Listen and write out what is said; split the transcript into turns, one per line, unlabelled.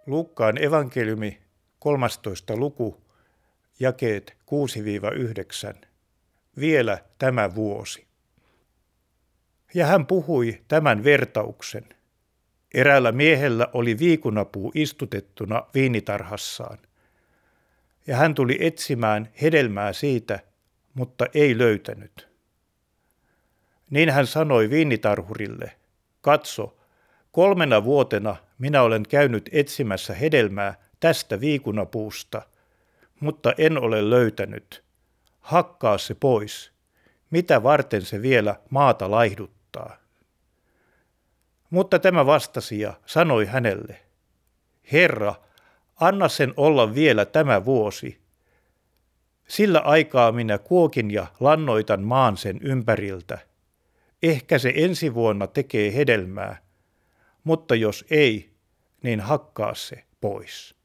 Luukkaan evankeliumi 13. luku, jakeet 6-9. Vielä tämä vuosi. Ja hän puhui tämän vertauksen. Eräällä miehellä oli viikunapuu istutettuna viinitarhassaan. Ja hän tuli etsimään hedelmää siitä, mutta ei löytänyt. Niin hän sanoi viinitarhurille, katso, 3 vuotena minä olen käynyt etsimässä hedelmää tästä viikunapuusta, mutta en ole löytänyt. Hakkaa se pois. Mitä varten se vielä maata laihduttaa? Mutta tämä vastasi ja sanoi hänelle, Herra, anna sen olla vielä tämä vuosi. Sillä aikaa minä kuokin ja lannoitan maan sen ympäriltä. Ehkä se ensi vuonna tekee hedelmää, mutta jos ei, niin hakkaa se pois.